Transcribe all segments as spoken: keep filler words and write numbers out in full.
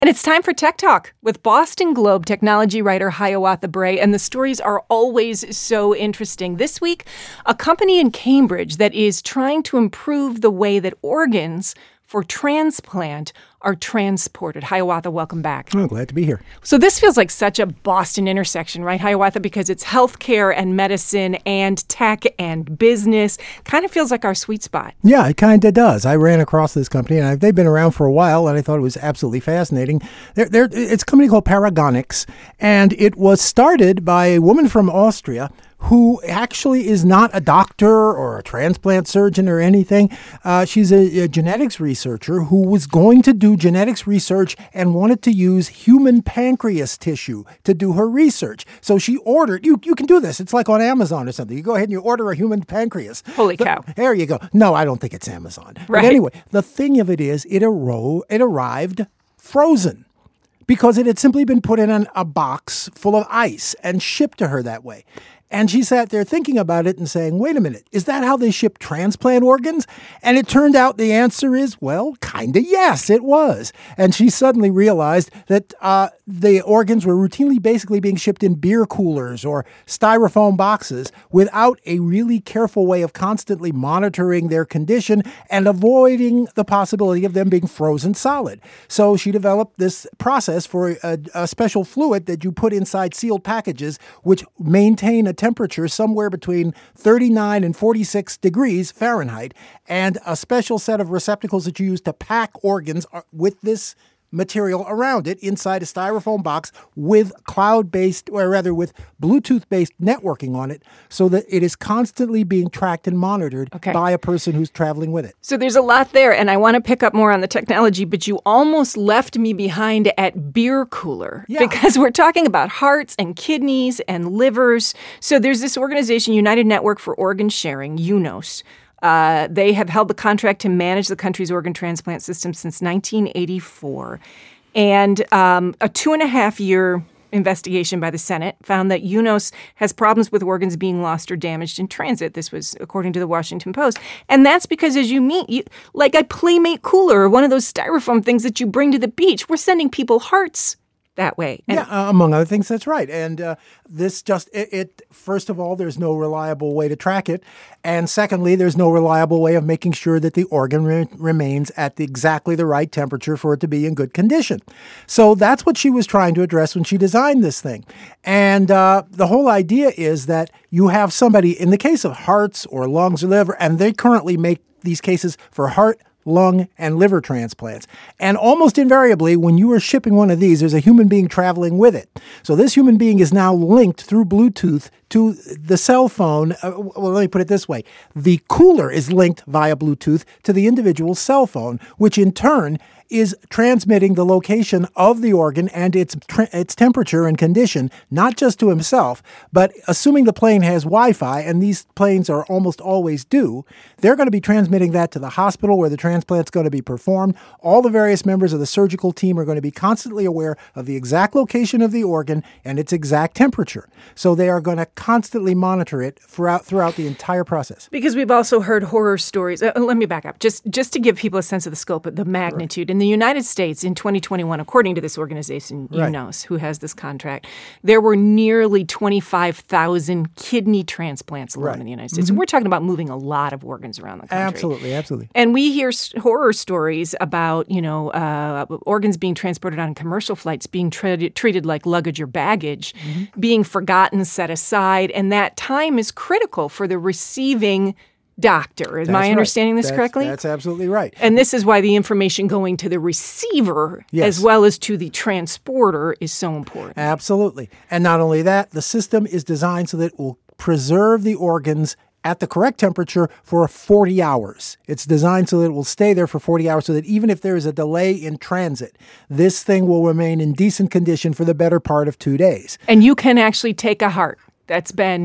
And it's time for Tech Talk with Boston Globe technology writer Hiawatha Bray, and the stories are always so interesting. This week, a company in Cambridge that is trying to improve the way that organs for transplant are transported. Hiawatha, welcome back. Oh, glad to be here. So this feels like such a Boston intersection, right, Hiawatha? Because it's healthcare and medicine and tech and business. Kind of feels like our sweet spot. Yeah, it kind of does. I ran across this company, and I, they've been around for a while, and I thought it was absolutely fascinating. They're, they're, it's a company called Paragonix, and it was started by a woman from Austria who actually is not a doctor or a transplant surgeon or anything. Uh, she's a, a genetics researcher who was going to do genetics research and wanted to use human pancreas tissue to do her research. So she ordered, you you can do this. It's like on Amazon or something. You go ahead and you order a human pancreas. Holy cow. The, there you go. No, I don't think it's Amazon. Right. But anyway, the thing of it is, it, arro- it arrived frozen, because it had simply been put in an, a box full of ice and shipped to her that way. And she sat there thinking about it and saying, wait a minute, is that how they ship transplant organs? And it turned out the answer is, well, kind of yes, it was. And she suddenly realized that uh, the organs were routinely basically being shipped in beer coolers or styrofoam boxes without a really careful way of constantly monitoring their condition and avoiding the possibility of them being frozen solid. So she developed this process for a, a special fluid that you put inside sealed packages, which maintain a temperature somewhere between thirty-nine and forty-six degrees Fahrenheit, and a special set of receptacles that you use to pack organs with this material around it inside a styrofoam box with cloud-based, or rather with Bluetooth-based networking on it, so that it is constantly being tracked and monitored okay. by a person who's traveling with it. So there's a lot there, and I want to pick up more on the technology, but you almost left me behind at beer cooler, yeah. because we're talking about hearts and kidneys and livers. So there's this organization, United Network for Organ Sharing, UNOS. Uh, they have held the contract to manage the country's organ transplant system since nineteen eighty-four. And um, a two and a half year investigation by the Senate found that UNOS has problems with organs being lost or damaged in transit. This was according to the Washington Post. And that's because as you meet, you, like a Playmate cooler or one of those styrofoam things that you bring to the beach, we're sending people hearts that way. And yeah, uh, among other things, that's right. And uh, this just, it, it, first of all, there's no reliable way to track it. And secondly, there's no reliable way of making sure that the organ re- remains at the, exactly the right temperature for it to be in good condition. So that's what she was trying to address when she designed this thing. And uh, the whole idea is that you have somebody, in the case of hearts or lungs or liver, and they currently make these cases for heart, lung, and liver transplants. And almost invariably, when you are shipping one of these, there's a human being traveling with it. So this human being is now linked through Bluetooth to the cell phone. Uh, well, let me put it this way. The cooler is linked via Bluetooth to the individual's cell phone, which in turn is transmitting the location of the organ and its tre- its temperature and condition, not just to himself, but assuming the plane has Wi-Fi, and these planes are almost always do, they're going to be transmitting that to the hospital where the transplant's going to be performed. All the various members of the surgical team are going to be constantly aware of the exact location of the organ and its exact temperature. So they are going to constantly monitor it throughout throughout the entire process. Because we've also heard horror stories. Uh, let me back up, just, just to give people a sense of the scope, of the magnitude. Right. In the United States in twenty twenty-one, according to this organization, right. UNOS, who has this contract, there were nearly twenty-five thousand kidney transplants alone right. in the United States. Mm-hmm. So we're talking about moving a lot of organs around the country. Absolutely, absolutely. And we hear s- horror stories about, you know, uh, organs being transported on commercial flights, being treated, treated like luggage or baggage, mm-hmm. being forgotten, set aside, and that time is critical for the receiving doctor. Am That's I understanding right. this that's, correctly? That's absolutely right. And this is why the information going to the receiver yes. as well as to the transporter is so important. Absolutely. And not only that, the system is designed so that it will preserve the organs at the correct temperature for forty hours. It's designed so that it will stay there for forty hours, so that even if there is a delay in transit, this thing will remain in decent condition for the better part of two days. And you can actually take a heart that's been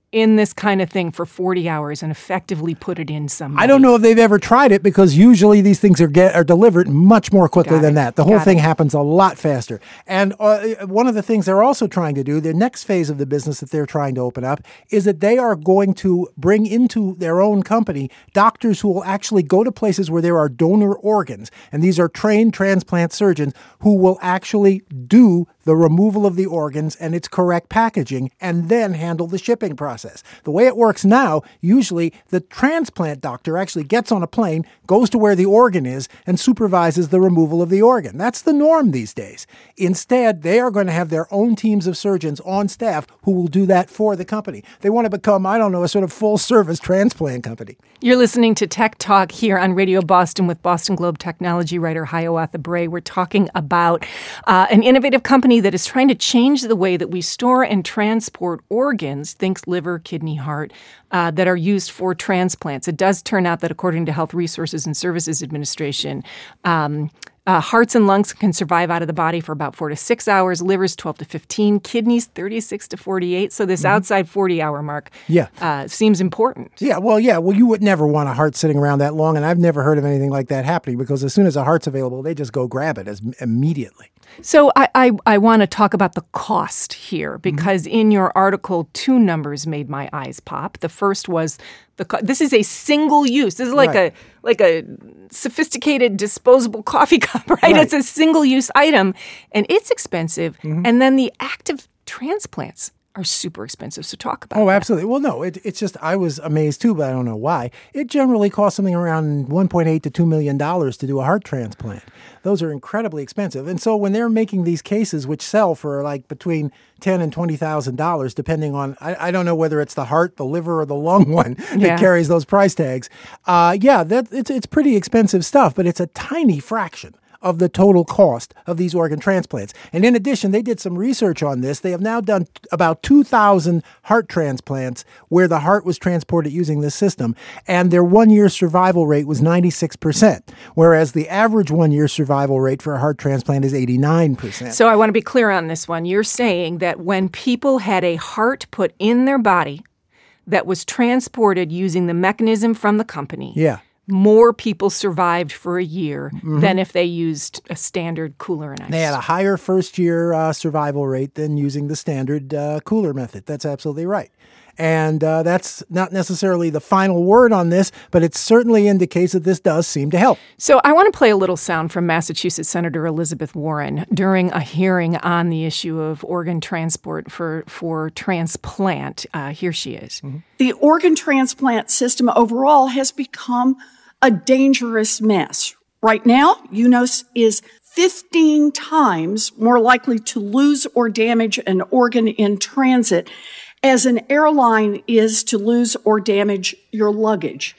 in this kind of thing for forty hours and effectively put it in somebody? I don't know if they've ever tried it because usually these things are get are delivered much more quickly Got than it. that. The whole Got thing it. happens a lot faster. And uh, one of the things they're also trying to do, the next phase of the business that they're trying to open up, is that they are going to bring into their own company doctors who will actually go to places where there are donor organs. And these are trained transplant surgeons who will actually do the removal of the organs and its correct packaging, and then handle the shipping process. The way it works now, usually the transplant doctor actually gets on a plane, goes to where the organ is, and supervises the removal of the organ. That's the norm these days. Instead, they are going to have their own teams of surgeons on staff who will do that for the company. They want to become, I don't know, a sort of full-service transplant company. You're listening to Tech Talk here on Radio Boston with Boston Globe technology writer Hiawatha Bray. We're talking about uh, an innovative company that is trying to change the way that we store and transport organs, think liver, kidney, heart, uh, that are used for transplants. It does turn out that according to Health Resources and Services Administration, um, Uh, hearts and lungs can survive out of the body for about four to six hours, livers twelve to fifteen, kidneys thirty-six to forty-eight. So this mm-hmm. outside forty-hour mark yeah. uh, seems important. Yeah, well, yeah. Well, you would never want a heart sitting around that long, and I've never heard of anything like that happening because as soon as a heart's available, they just go grab it as immediately. So I, I, I want to talk about the cost here because mm-hmm. in your article, two numbers made my eyes pop. The first was the co- this is a single use. This is like right. a like a sophisticated disposable coffee cup, right? right. It's a single use item, and it's expensive. Mm-hmm. And then the active transplants are super expensive. So talk about Oh, that. absolutely. Well, no, it, it's just I was amazed too, but I don't know why. It generally costs something around one point eight to two million dollars to do a heart transplant. Those are incredibly expensive. And so when they're making these cases, which sell for like between ten and twenty thousand dollars, depending on, I, I don't know whether it's the heart, the liver, or the lung one that yeah. carries those price tags. Uh, yeah, that it's it's pretty expensive stuff, but it's a tiny fraction of the total cost of these organ transplants. And in addition, they did some research on this. They have now done about two thousand heart transplants where the heart was transported using this system, and their one-year survival rate was ninety-six percent, whereas the average one-year survival rate for a heart transplant is eighty-nine percent. So I want to be clear on this one. You're saying that when people had a heart put in their body that was transported using the mechanism from the company, yeah. more people survived for a year mm-hmm. than if they used a standard cooler and ice. They had a higher first-year uh, survival rate than using the standard uh, cooler method. That's absolutely right. And uh, that's not necessarily the final word on this, but it certainly indicates that this does seem to help. So I want to play a little sound from Massachusetts Senator Elizabeth Warren during a hearing on the issue of organ transport for, for transplant. Uh, here she is. Mm-hmm. The organ transplant system overall has become a dangerous mess. Right now, UNOS is fifteen times more likely to lose or damage an organ in transit as an airline is to lose or damage your luggage.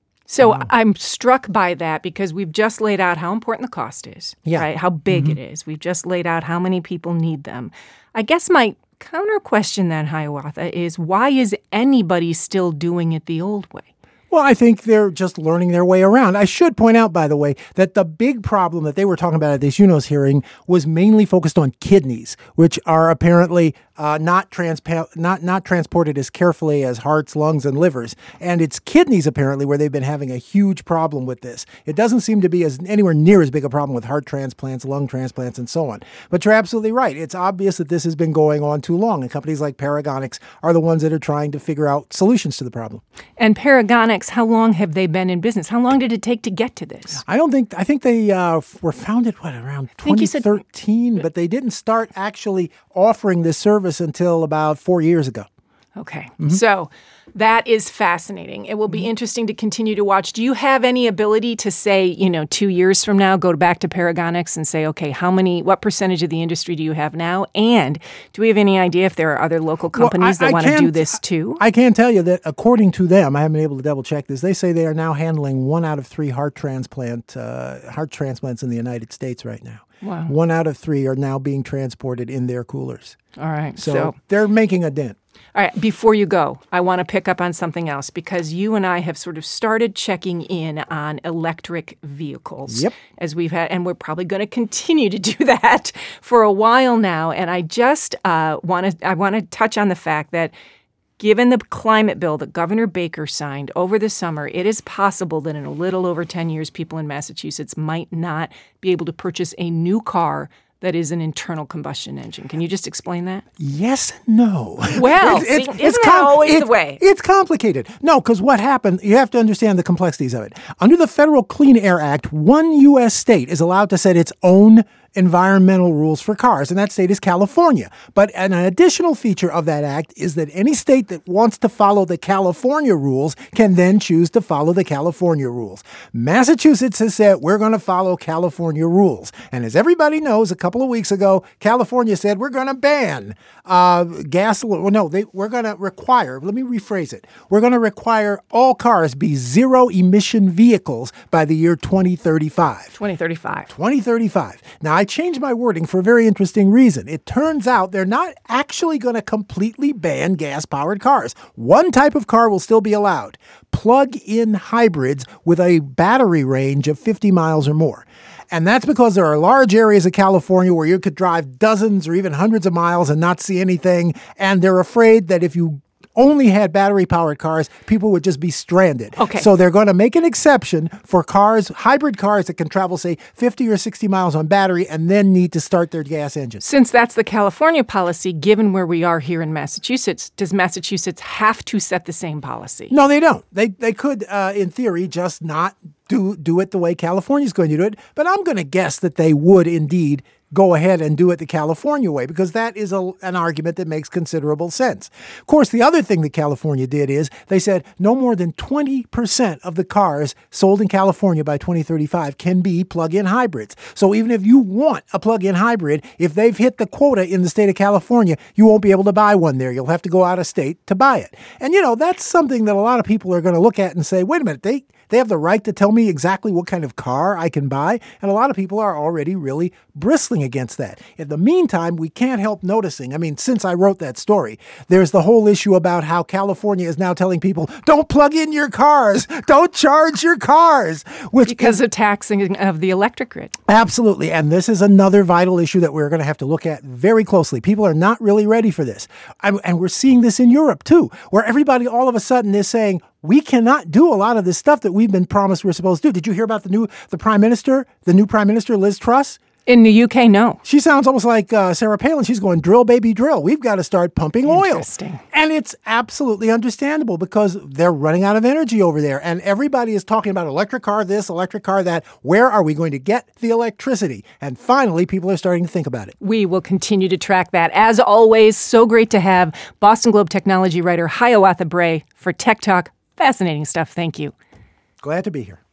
So wow. I'm struck by that because we've just laid out how important the cost is, yeah. right? How big mm-hmm. it is. We've just laid out how many people need them. I guess my counter question then, Hiawatha, is why is anybody still doing it the old way? Well, I think they're just learning their way around. I should point out, by the way, that the big problem that they were talking about at this UNOS hearing was mainly focused on kidneys, which are apparently uh, not, transpa- not not transported as carefully as hearts, lungs, and livers. And it's kidneys, apparently, where they've been having a huge problem with this. It doesn't seem to be as anywhere near as big a problem with heart transplants, lung transplants, and so on. But you're absolutely right. It's obvious that this has been going on too long, and companies like Paragonix are the ones that are trying to figure out solutions to the problem. And Paragonix, how long have they been in business? How long did it take to get to this? I don't think, I think they uh, were founded, what, around twenty thirteen, said, but they didn't start actually offering this service until about four years ago. Okay. Mm-hmm. So that is fascinating. It will be mm-hmm. interesting to continue to watch. Do you have any ability to say, you know, two years from now, go back to Paragonix and say, okay, how many, what percentage of the industry do you have now? And do we have any idea if there are other local companies well, I, that want to do this too? I can tell you that according to them, I haven't been able to double check this, they say they are now handling one out of three heart transplant, uh, heart transplants in the United States right now. Wow. One out of three are now being transported in their coolers. All right. So, so they're making a dent. All right, before you go, I want to pick up on something else because you and I have sort of started checking in on electric vehicles. Yep. As we've had, and we're probably going to continue to do that for a while now. And I just uh, want to I want to touch on the fact that Given the climate bill that Governor Baker signed over the summer, it is possible that in a little over ten years, people in Massachusetts might not be able to purchase a new car that is an internal combustion engine. Can you just explain that? Yes, no. Well, it's, it's, see, isn't that com- always it, the way? It's complicated. No, because what happened, you have to understand the complexities of it. Under the Federal Clean Air Act, one U S state is allowed to set its own environmental rules for cars, and that state is California. But an additional feature of that act is that any state that wants to follow the California rules can then choose to follow the California rules. Massachusetts has said, we're going to follow California rules. And as everybody knows, a couple of weeks ago, California said, we're going to ban uh, gasoline. Well, no, they, we're going to require, let me rephrase it. We're going to require all cars be zero-emission vehicles by the year twenty thirty-five. twenty thirty-five. twenty thirty-five. Now, I changed my wording for a very interesting reason. It turns out they're not actually going to completely ban gas-powered cars. One type of car will still be allowed: plug-in hybrids with a battery range of fifty miles or more. And that's because there are large areas of California where you could drive dozens or even hundreds of miles and not see anything. And they're afraid that if you only had battery-powered cars, people would just be stranded. Okay. So they're going to make an exception for cars, hybrid cars that can travel, say, fifty or sixty miles on battery and then need to start their gas engine. Since that's the California policy, given where we are here in Massachusetts, does Massachusetts have to set the same policy? No, they don't. They they could, uh, in theory, just not do do it the way California's going to do it. But I'm going to guess that they would indeed go ahead and do it the California way, because that is a, an argument that makes considerable sense. Of course, the other thing that California did is they said no more than twenty percent of the cars sold in California by twenty thirty-five can be plug-in hybrids. So even if you want a plug-in hybrid, if they've hit the quota in the state of California, you won't be able to buy one there. You'll have to go out of state to buy it. And, you know, that's something that a lot of people are going to look at and say, wait a minute, they They have the right to tell me exactly what kind of car I can buy. And a lot of people are already really bristling against that. In the meantime, we can't help noticing, I mean, since I wrote that story, there's the whole issue about how California is now telling people, don't plug in your cars, don't charge your cars. Which because of taxing of the electric grid. Absolutely. And this is another vital issue that we're going to have to look at very closely. People are not really ready for this. And we're seeing this in Europe, too, where everybody all of a sudden is saying, we cannot do a lot of this stuff that we've been promised we're supposed to do. Did you hear about the new the prime minister, the new prime minister, Liz Truss? In the U K, no. She sounds almost like uh, Sarah Palin. She's going, drill, baby, drill. We've got to start pumping oil. Interesting. And it's absolutely understandable because they're running out of energy over there. And everybody is talking about electric car this, electric car that. Where are we going to get the electricity? And finally, people are starting to think about it. We will continue to track that. As always, so great to have Boston Globe technology writer Hiawatha Bray for Tech Talk. Fascinating stuff. Thank you. Glad to be here.